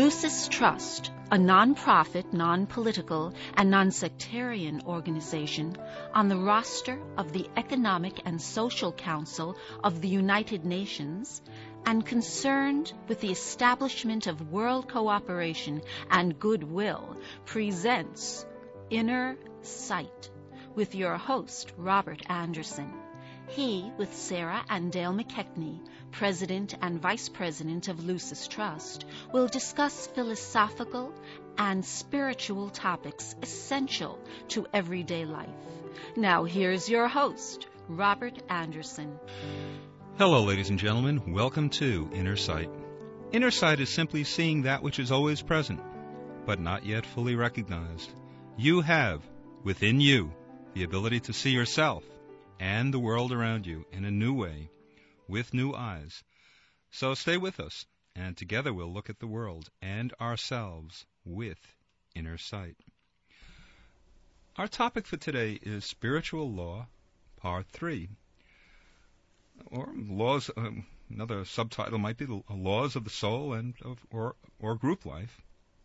Lucis Trust, a non-profit, non-political, and non-sectarian organization on the roster of the Economic and Social Council of the United Nations and concerned with the establishment of world cooperation and goodwill, presents Inner Sight with your host, Robert Anderson. He, with Sarah and Dale McKechnie, President and Vice President of Lucis Trust, will discuss philosophical and spiritual topics essential to everyday life. Now here's your host, Robert Anderson. Hello, ladies and gentlemen. Welcome to Inner Sight. Inner sight is simply seeing that which is always present, but not yet fully recognized. You have, within you, the ability to see yourself and the world around you in a new way, with new eyes. So stay with us, and together we'll look at the world and ourselves with inner sight. Our topic for today is Spiritual Law, Part 3. Or laws, another subtitle might be Laws of the Soul and or Group Life.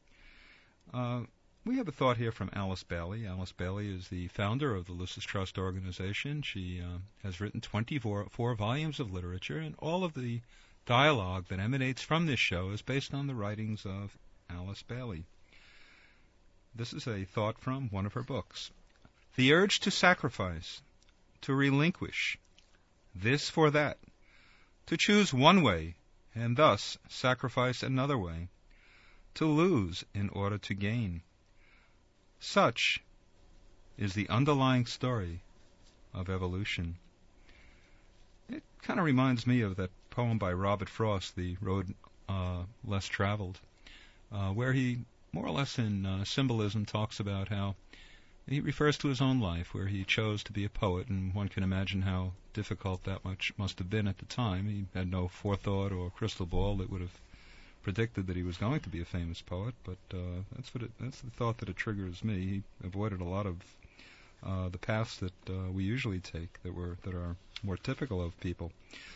We have a thought here from Alice Bailey. Alice Bailey is the founder of the Lucis Trust organization. She has written 24 volumes of literature, and all of the dialogue that emanates from this show is based on the writings of Alice Bailey. This is a thought from one of her books. The urge to sacrifice, to relinquish, this for that, to choose one way and thus sacrifice another way, to lose in order to gain. Such is the underlying story of evolution. It kind of reminds me of that poem by Robert Frost, The Road Less Traveled, where he, more or less in symbolism, talks about how he refers to his own life, where he chose to be a poet, and one can imagine how difficult that much must have been at the time. He had no forethought or crystal ball that would have predicted that he was going to be a famous poet, but that's the thought that it triggers me. He avoided a lot of the paths that we usually take that are more typical of people.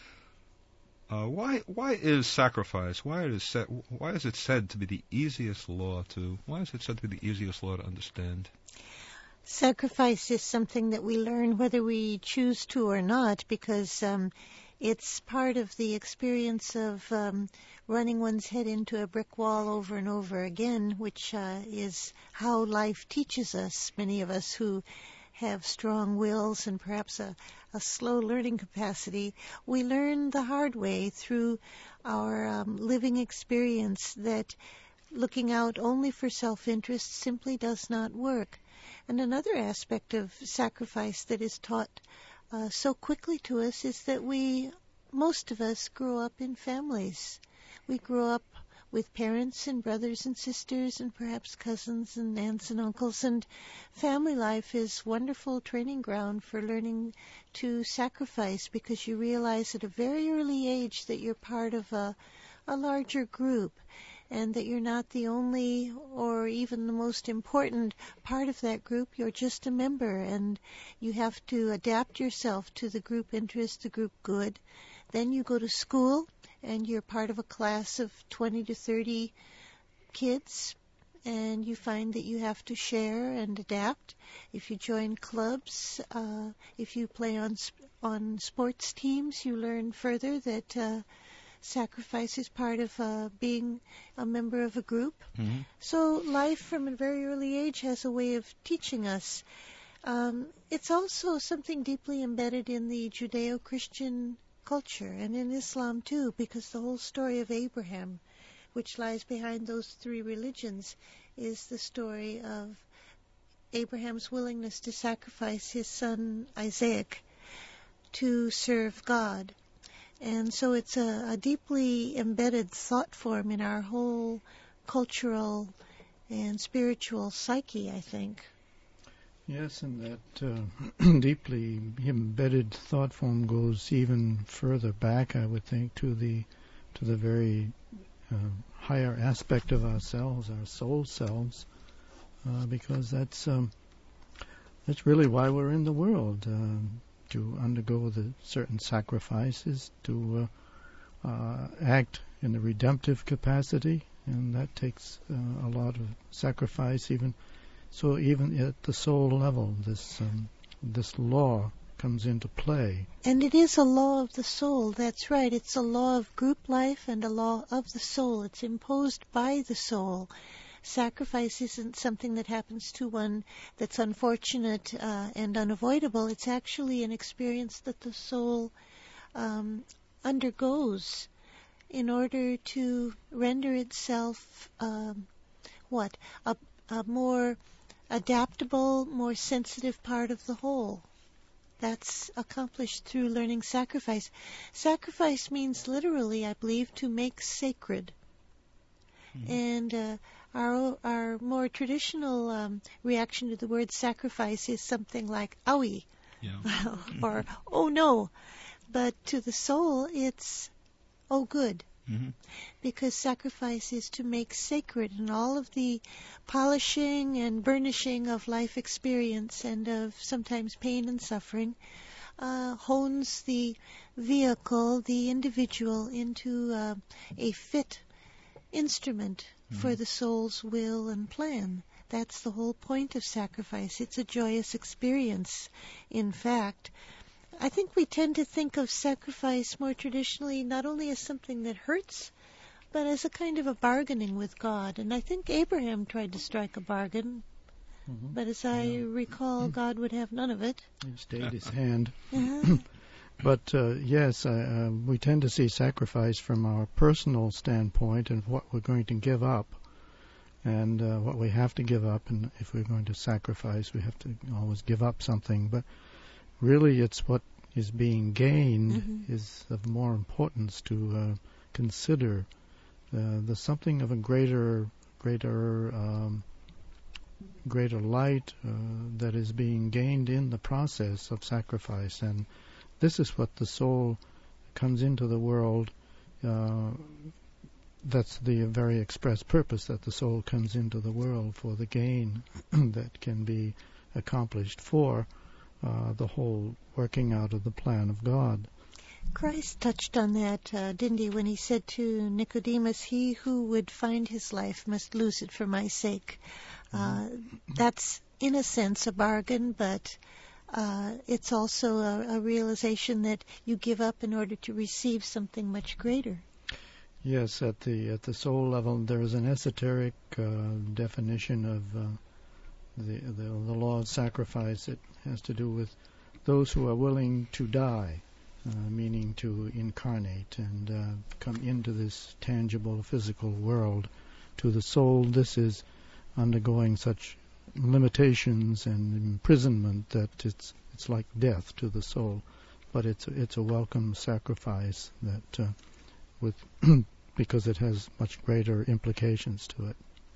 Why is sacrifice? Why is it said to be the easiest law to understand? Sacrifice is something that we learn whether we choose to or not, because it's part of the experience of running one's head into a brick wall over and over again, which is how life teaches us. Many of us who have strong wills and perhaps a slow learning capacity, we learn the hard way through our living experience that looking out only for self-interest simply does not work. And another aspect of sacrifice that is taught so quickly to us is that most of us grow up in families. We grow up with parents and brothers and sisters and perhaps cousins and aunts and uncles, and family life is wonderful training ground for learning to sacrifice, because you realize at a very early age that you're part of a larger group, and that you're not the only or even the most important part of that group. You're just a member, and you have to adapt yourself to the group interest, the group good. Then you go to school, and you're part of a class of 20 to 30 kids, and you find that you have to share and adapt. If you join clubs, if you play on sports teams, you learn further that sacrifice is part of being a member of a group. Mm-hmm. So life from a very early age has a way of teaching us. It's also something deeply embedded in the Judeo-Christian culture and in Islam too, because the whole story of Abraham, which lies behind those three religions, is the story of Abraham's willingness to sacrifice his son Isaac to serve God. And so it's a deeply embedded thought form in our whole cultural and spiritual psyche, I think. Yes, and that deeply embedded thought form goes even further back, I would think, to the very higher aspect of ourselves, our soul selves, because that's really why we're in the world. To undergo the certain sacrifices, to act in a redemptive capacity, and that takes a lot of sacrifice. Even at the soul level, this law comes into play. And it is a law of the soul. That's right. It's a law of group life and a law of the soul. It's imposed by the soul. Sacrifice isn't something that happens to one that's unfortunate and unavoidable. It's actually an experience that the soul undergoes in order to render itself a more adaptable, more sensitive part of the whole. That's accomplished through learning sacrifice. Sacrifice means literally, I believe, to make sacred. Mm-hmm. And our more traditional reaction to the word sacrifice is something like owie, or oh no. But to the soul, it's oh good. Mm-hmm. Because sacrifice is to make sacred, and all of the polishing and burnishing of life experience and of sometimes pain and suffering hones the vehicle, the individual, into a fit instrument for the soul's will and plan. That's the whole point of sacrifice. It's a joyous experience, in fact. I think we tend to think of sacrifice more traditionally not only as something that hurts, but as a kind of a bargaining with God. And I think Abraham tried to strike a bargain, but as I recall, God would have none of it. He stayed his hand. But yes, we tend to see sacrifice from our personal standpoint and what we're going to give up and what we have to give up. And if we're going to sacrifice, we have to always give up something. But really, it's what is being gained is of more importance to consider. There's something of a greater light that is being gained in the process of sacrifice, and this is what the soul comes into the world. That's the very express purpose, that the soul comes into the world for the gain that can be accomplished for the whole working out of the plan of God. Christ touched on that, didn't he, when he said to Nicodemus, "He who would find his life must lose it for my sake." That's, in a sense, a bargain, but it's also a realization that you give up in order to receive something much greater. Yes, at the soul level, there is an esoteric definition of the law of sacrifice. It has to do with those who are willing to die, meaning to incarnate and come into this tangible physical world. To the soul, this is undergoing such limitations and imprisonment that it's like death to the soul. But it's a welcome sacrifice that because it has much greater implications to it.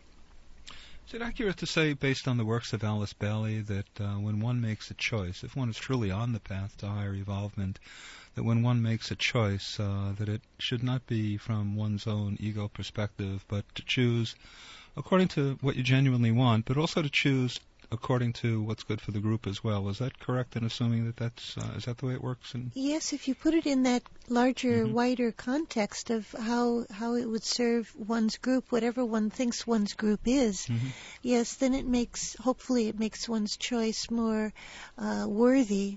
Is it accurate to say, based on the works of Alice Bailey, that when one makes a choice, if one is truly on the path to higher evolvement, that when one makes a choice, that it should not be from one's own ego perspective, but to choose according to what you genuinely want, but also to choose according to what's good for the group as well? Is that correct in assuming that is that the way it works? Yes, if you put it in that larger, wider context of how it would serve one's group, whatever one thinks one's group is, yes, then hopefully it makes one's choice more worthy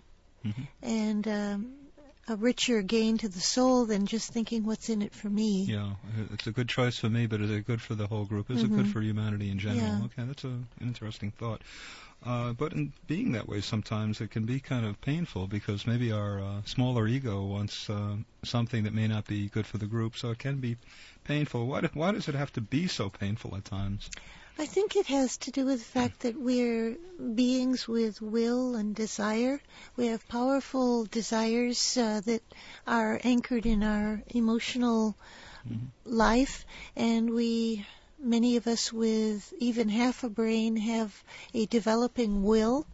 and a richer gain to the soul than just thinking what's in it for me. Yeah, it's a good choice for me, but is it good for the whole group? Is it good for humanity in general? Yeah. Okay, that's an interesting thought. But in being that way, sometimes it can be kind of painful because maybe our smaller ego wants something that may not be good for the group, so it can be painful. Why does it have to be so painful at times? I think it has to do with the fact that we're beings with will and desire. We have powerful desires that are anchored in our emotional life, and many of us with even half a brain have a developing will,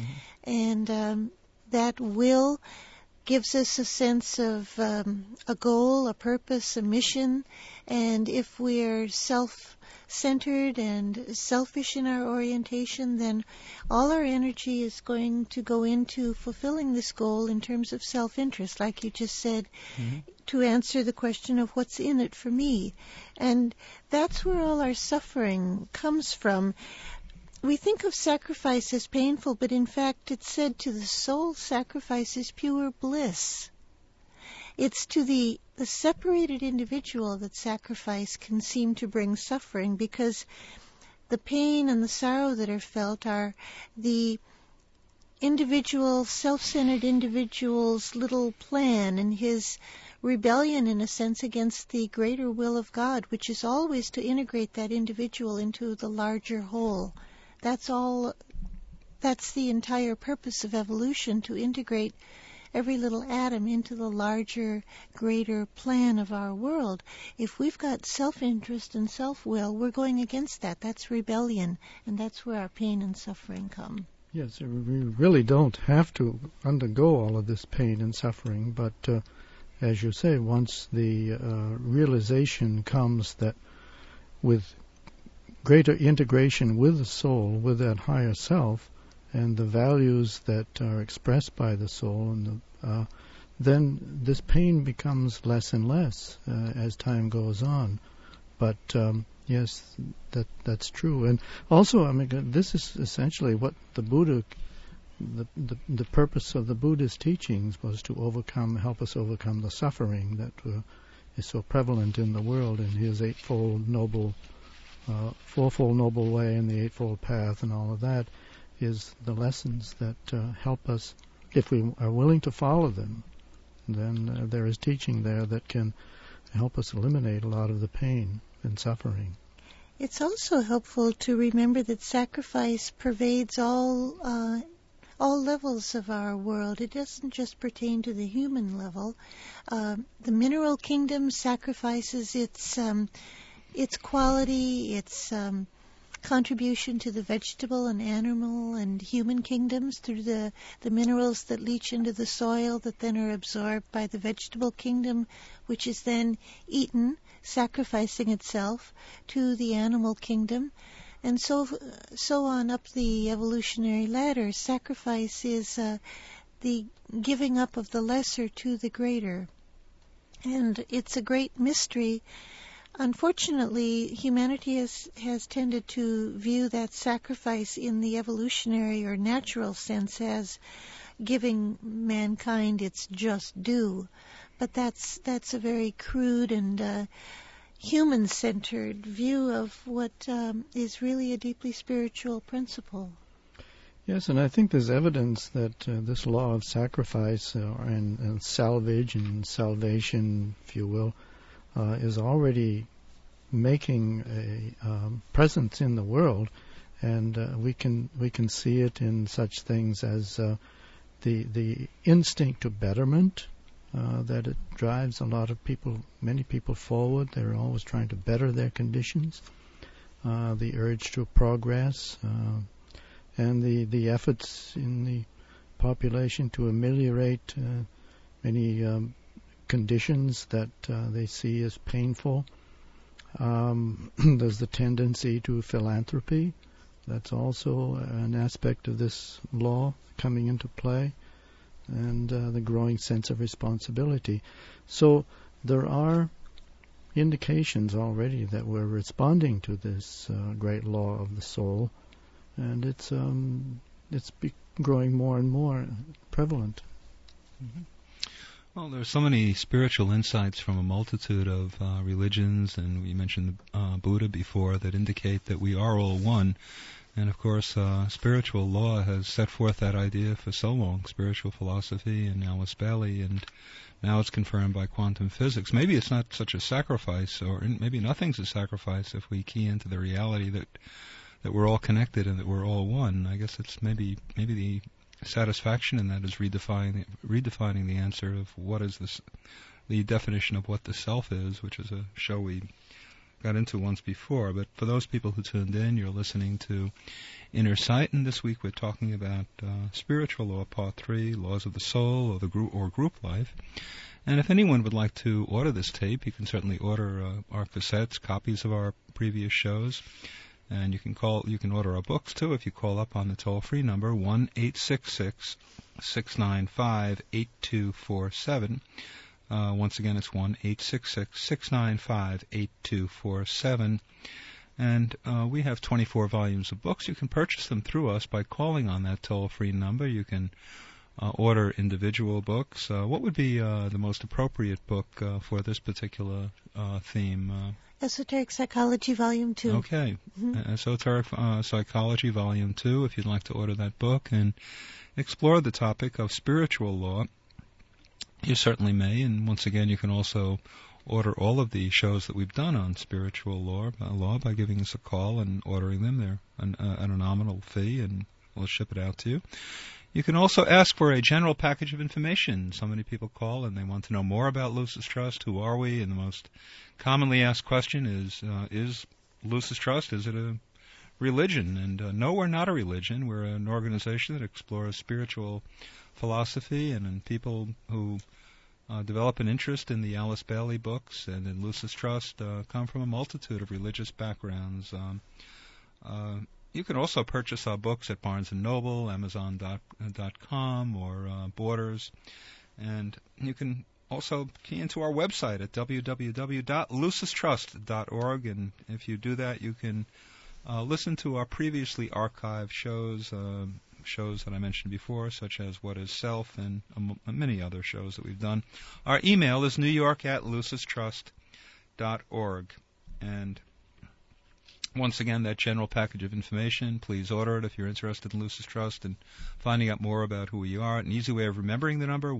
and that will gives us a sense of a goal, a purpose, a mission, and if we're self-centered and selfish in our orientation, then all our energy is going to go into fulfilling this goal in terms of self-interest. Like you just said, to answer the question of what's in it for me. And that's where all our suffering comes from. We think of sacrifice as painful, but in fact it's said to the soul, sacrifice is pure bliss. It's to the separated individual that sacrifice can seem to bring suffering, because the pain and the sorrow that are felt are the individual, self-centered individual's little plan and his rebellion, in a sense, against the greater will of God, which is always to integrate that individual into the larger whole. That's the entire purpose of evolution, to integrate every little atom into the larger, greater plan of our world. If we've got self-interest and self-will, we're going against that. That's rebellion, and that's where our pain and suffering come. Yes, we really don't have to undergo all of this pain and suffering, but as you say, once the realization comes that with greater integration with the soul, with that higher self, and the values that are expressed by the soul, and then this pain becomes less and less as time goes on. But yes, that's true. And also, I mean, this is essentially what the Buddha, the purpose of the Buddha's teachings was to help us overcome the suffering that is so prevalent in the world, in his fourfold noble way and the Eightfold Path and all of that, is the lessons that help us. If we are willing to follow them, then there is teaching there that can help us eliminate a lot of the pain and suffering. It's also helpful to remember that sacrifice pervades all levels of our world. It doesn't just pertain to the human level. The mineral kingdom sacrifices its quality, its contribution to the vegetable and animal and human kingdoms through the minerals that leach into the soil that then are absorbed by the vegetable kingdom, which is then eaten, sacrificing itself to the animal kingdom. And so on up the evolutionary ladder. Sacrifice is the giving up of the lesser to the greater. And it's a great mystery. Unfortunately, humanity has tended to view that sacrifice in the evolutionary or natural sense as giving mankind its just due. But that's a very crude and human-centered view of what is really a deeply spiritual principle. Yes, and I think there's evidence that this law of sacrifice and salvage and salvation, if you will, is already making a presence in the world, and we can see it in such things as the instinct to betterment, that it drives many people forward. They're always trying to better their conditions. The urge to progress, and the efforts in the population to ameliorate many conditions that they see as painful. There's the tendency to philanthropy. That's also an aspect of this law coming into play, and the growing sense of responsibility. So there are indications already that we're responding to this great law of the soul, and it's growing more and more prevalent. Mm-hmm. Well, there are so many spiritual insights from a multitude of religions, and we mentioned Buddha before, that indicate that we are all one. And of course, spiritual law has set forth that idea for so long, spiritual philosophy and Alice Bailey, and now it's confirmed by quantum physics. Maybe it's not such a sacrifice, or maybe nothing's a sacrifice if we key into the reality that we're all connected and that we're all one. I guess it's maybe the satisfaction in that is redefining the answer of what is this, the definition of what the self is, which is a show we got into once before. But for those people who tuned in, you're listening to Inner Sight, and this week we're talking about spiritual law, part 3, laws of the soul or the group life. And if anyone would like to order this tape, you can certainly order our cassettes, copies of our previous shows. And you can order our books too if you call up on the toll-free number 1-866-695-8247. Once again, it's 1-866-695-8247. And we have 24 volumes of books. You can purchase them through us by calling on that toll-free number. You can order individual books. What would be the most appropriate book for this particular theme? Esoteric Psychology, Volume 2. Okay. Esoteric Psychology, Volume 2, if you'd like to order that book and explore the topic of spiritual law, you certainly may. And once again, you can also order all of the shows that we've done on spiritual law by giving us a call and ordering them. They're at a nominal fee, and we'll ship it out to you. You can also ask for a general package of information. So many people call and they want to know more about Lucis Trust. Who are we? And the most commonly asked question is Lucis Trust, is it a religion? And no, we're not a religion. We're an organization that explores spiritual philosophy, and people who develop an interest in the Alice Bailey books and in Lucis Trust come from a multitude of religious backgrounds. You can also purchase our books at Barnes & Noble, Amazon.com, or Borders. And you can also key into our website at www.lucistrust.org. And if you do that, you can listen to our previously archived shows, shows that I mentioned before, such as What is Self, and many other shows that we've done. Our email is newyork@lucistrust.org. And once again, that general package of information, please order it if you're interested in Lucis Trust and finding out more about who we are. An easy way of remembering the number,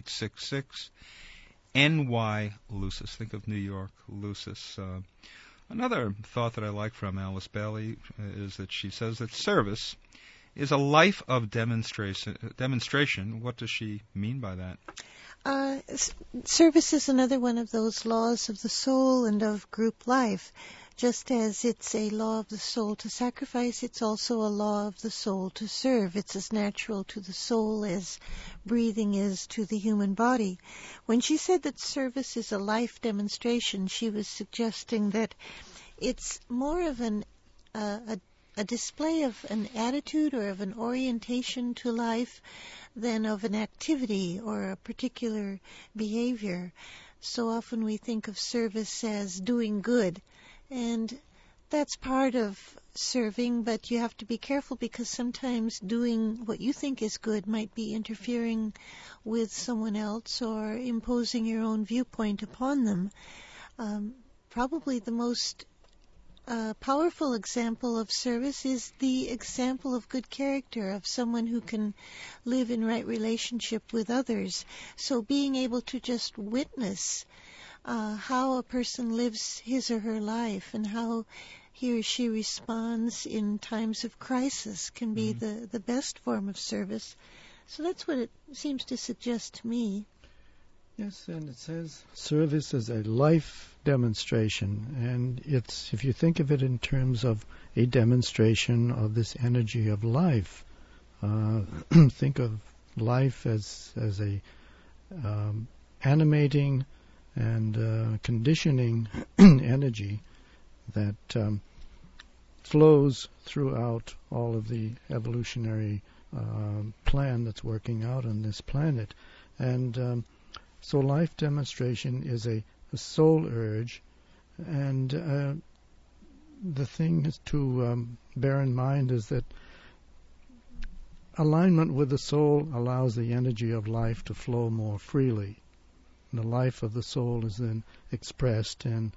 1-866-NY-LUCIS. Think of New York, Lucis. Another thought that I like from Alice Bailey is that she says that service is a life of demonstration. What does she mean by that? Service is another one of those laws of the soul and of group life. Just as it's a law of the soul to sacrifice, it's also a law of the soul to serve. It's as natural to the soul as breathing is to the human body. When she said that service is a life demonstration, she was suggesting that it's more of a display of an attitude or of an orientation to life than of an activity or a particular behavior. So often we think of service as doing good. And that's part of serving, but you have to be careful because sometimes doing what you think is good might be interfering with someone else or imposing your own viewpoint upon them. Probably the most powerful example of service is the example of good character, of someone who can live in right relationship with others. So being able to just witness how a person lives his or her life and how he or she responds in times of crisis can be the best form of service. So that's what it seems to suggest to me. Yes, and it says service is a life demonstration, and it's, if you think of it in terms of a demonstration of this energy of life, think of life as a animating and conditioning energy that flows throughout all of the evolutionary plan that's working out on this planet. And so life demonstration is a soul urge, and the thing to bear in mind is that alignment with the soul allows the energy of life to flow more freely. The life of the soul is then expressed, and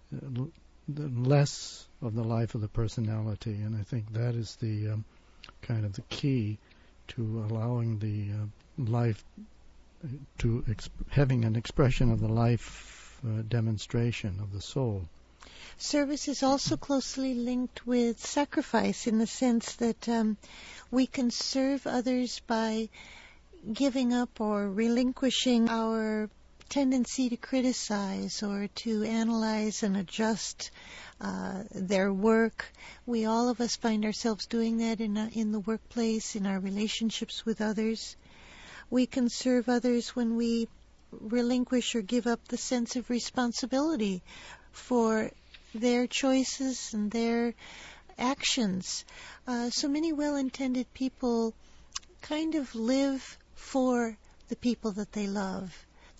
less of the life of the personality. And I think that is the kind of the key to allowing the life to having an expression of the life demonstration of the soul. Service is also closely linked with sacrifice in the sense that we can serve others by giving up or relinquishing our tendency to criticize or to analyze and adjust their work. All of us find ourselves doing that in the workplace, in our relationships with others. We can serve others when we relinquish or give up the sense of responsibility for their choices and their actions. So many well-intended people kind of live for the people that they love.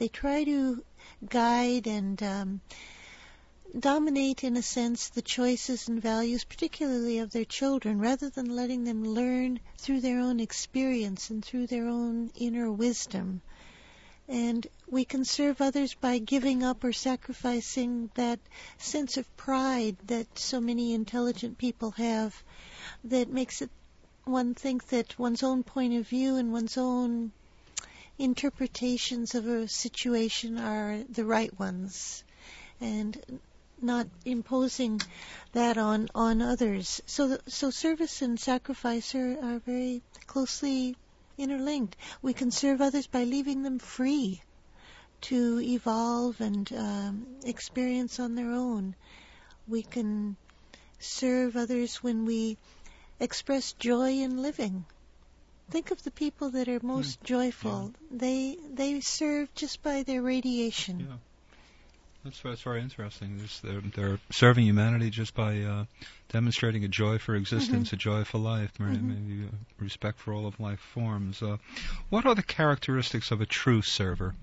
They try to guide and dominate, in a sense, the choices and values, particularly of their children, rather than letting them learn through their own experience and through their own inner wisdom. And we can serve others by giving up or sacrificing that sense of pride that so many intelligent people have, that makes one think that one's own point of view and one's own interpretations of a situation are the right ones, and not imposing that on others. So service and sacrifice are very closely interlinked. We can serve others by leaving them free to evolve and experience on their own. We can serve others when we express joy in living. Think of the people that are most joyful. Yeah. They serve just by their radiation. Yeah. That's very interesting. They're serving humanity just by demonstrating a joy for existence, a joy for life, maybe respect for all of life forms. What are the characteristics of a true server?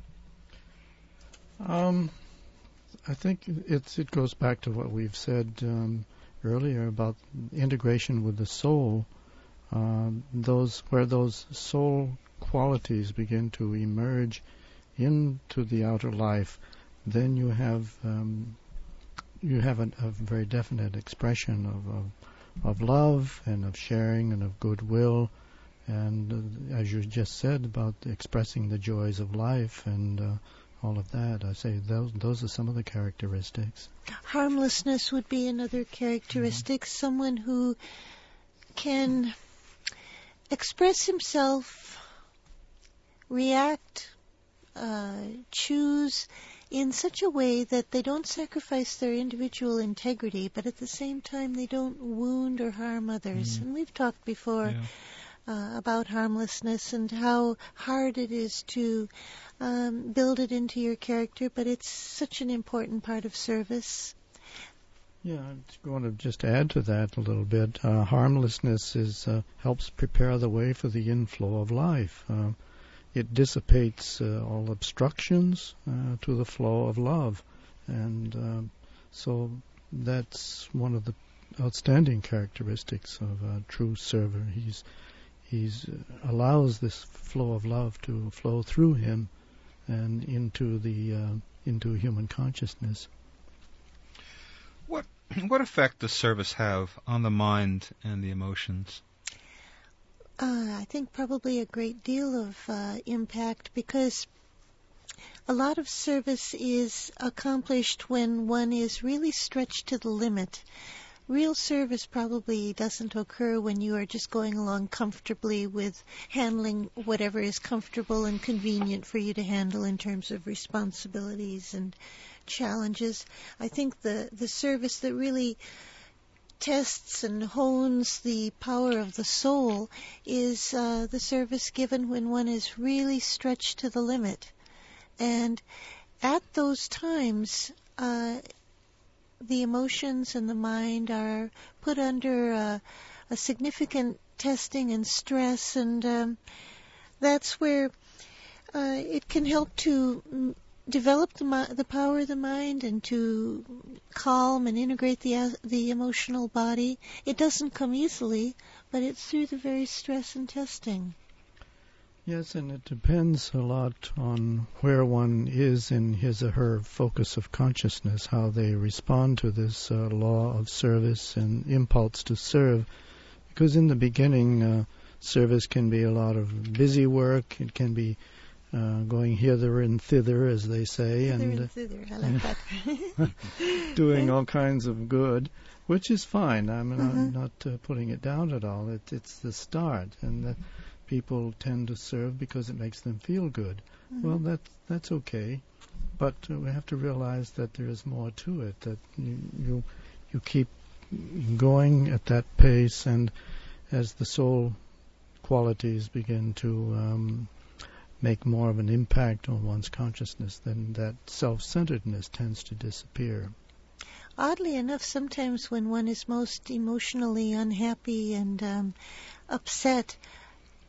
I think it goes back to what we've said earlier about integration with the soul. Where those soul qualities begin to emerge into the outer life, then you have a very definite expression of love and of sharing and of goodwill, and as you just said about expressing the joys of life and all of that. I say those are some of the characteristics. Harmlessness would be another characteristic. Someone who can express himself, react, choose in such a way that they don't sacrifice their individual integrity, but at the same time they don't wound or harm others. And we've talked before about harmlessness and how hard it is to build it into your character, but it's such an important part of service. Yeah, I'm going to just add to that a little bit. Harmlessness helps prepare the way for the inflow of life. It dissipates all obstructions to the flow of love. And so that's one of the outstanding characteristics of a true server. He's allows this flow of love to flow through him and into human consciousness. What effect does service have on the mind and the emotions? I think probably a great deal of impact, because a lot of service is accomplished when one is really stretched to the limit. Real service probably doesn't occur when you are just going along comfortably with handling whatever is comfortable and convenient for you to handle in terms of responsibilities and challenges. I think the service that really tests and hones the power of the soul is the service given when one is really stretched to the limit. And at those times, the emotions and the mind are put under a significant testing and stress, and that's where it can help to develop the power of the mind and to calm and integrate the emotional body. It doesn't come easily, but it's through the very stress and testing. Yes, and it depends a lot on where one is in his or her focus of consciousness, how they respond to this law of service and impulse to serve. Because in the beginning, service can be a lot of busy work. It can be going hither and thither, as they say, and thither. I like that. Doing all kinds of good, which is fine. I'm not putting it down at all. It's the start, and people tend to serve because it makes them feel good. Well, that's okay, but we have to realize that there is more to it. That you keep going at that pace, and as the soul qualities begin to make more of an impact on one's consciousness, then that self-centeredness tends to disappear. Oddly enough, sometimes when one is most emotionally unhappy and upset,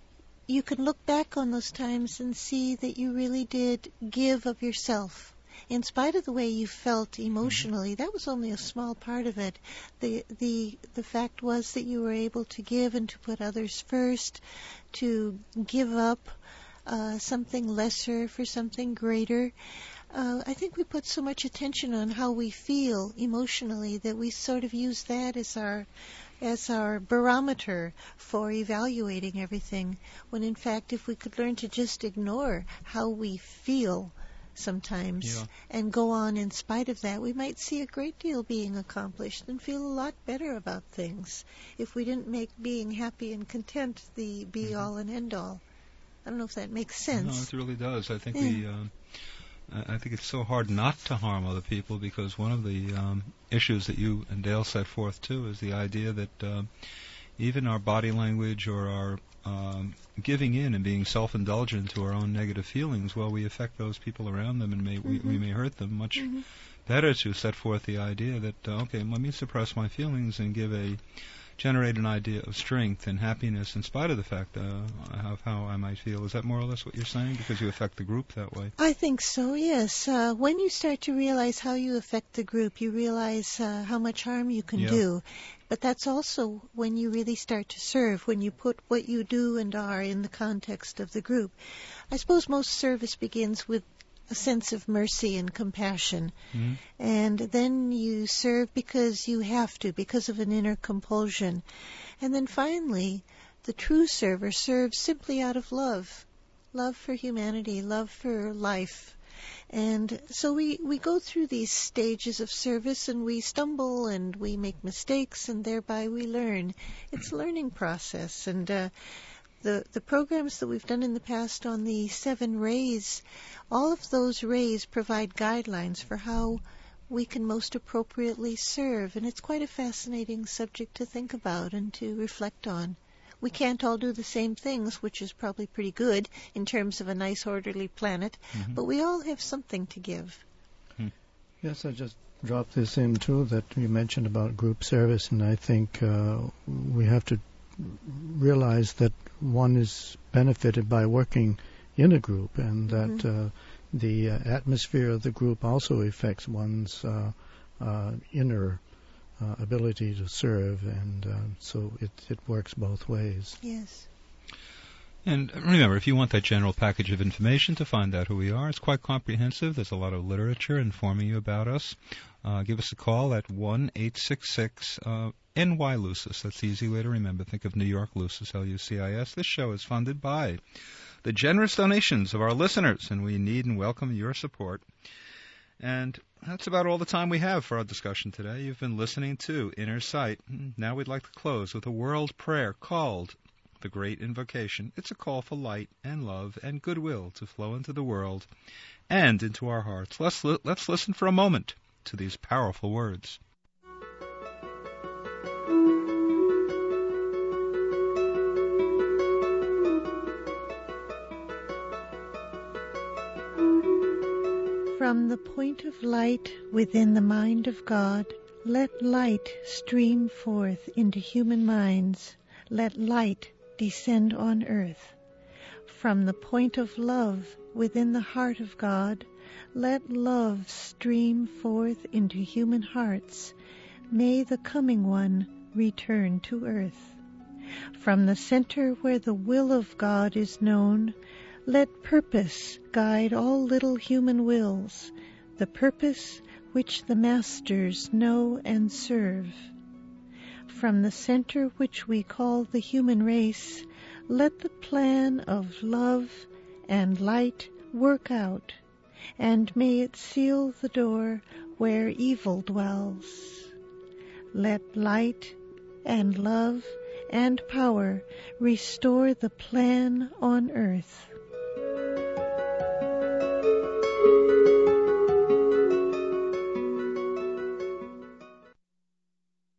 you can look back on those times and see that you really did give of yourself. In spite of the way you felt emotionally, that was only a small part of it. The fact was that you were able to give and to put others first, to give up something lesser for something greater. I think we put so much attention on how we feel emotionally that we sort of use that as our barometer for evaluating everything, when in fact if we could learn to just ignore how we feel sometimes and go on in spite of that, we might see a great deal being accomplished and feel a lot better about things if we didn't make being happy and content the be-all and end-all. I don't know if that makes sense. No, it really does. I think I think it's so hard not to harm other people, because one of the issues that you and Dale set forth too is the idea that even our body language or our giving in and being self-indulgent to our own negative feelings, well, we affect those people around them, and we may hurt them. Much better to set forth the idea that, okay, let me suppress my feelings and generate an idea of strength and happiness in spite of the fact of how I might feel. Is that more or less what you're saying? Because you affect the group that way. I think so, yes. When you start to realize how you affect the group, you realize how much harm you can do. But that's also when you really start to serve, when you put what you do and are in the context of the group. I suppose most service begins with a sense of mercy and compassion. And then you serve because you have to, because of an inner compulsion. And then finally, the true server serves simply out of love. Love for humanity, love for life. And so we go through these stages of service, and we stumble and we make mistakes, and thereby we learn. It's a learning process. And the programs that we've done in the past on the 7 rays, all of those rays provide guidelines for how we can most appropriately serve. And it's quite a fascinating subject to think about and to reflect on. We can't all do the same things, which is probably pretty good in terms of a nice, orderly planet, but we all have something to give. Yes, I just dropped this in, too, that you mentioned about group service, and I think we have to realize that one is benefited by working in a group, and that the atmosphere of the group also affects one's inner ability to serve, and so it works both ways. Yes. And remember, if you want that general package of information to find out who we are, it's quite comprehensive. There's a lot of literature informing you about us. Give us a call at 1-866-NY-LUCIS. That's the easy way to remember. Think of New York Lucis, L-U-C-I-S. This show is funded by the generous donations of our listeners, and we need and welcome your support. And that's about all the time we have for our discussion today. You've been listening to Inner Sight. Now we'd like to close with a world prayer called the Great Invocation. It's a call for light and love and goodwill to flow into the world and into our hearts. Let's listen for a moment to these powerful words. From the point of light within the mind of God, let light stream forth into human minds. Let light descend on earth. From the point of love within the heart of God, let love stream forth into human hearts. May the coming one return to earth. From the center where the will of God is known, let purpose guide all little human wills, the purpose which the masters know and serve. From the center which we call the human race, let the plan of love and light work out, and may it seal the door where evil dwells. Let light and love and power restore the plan on earth.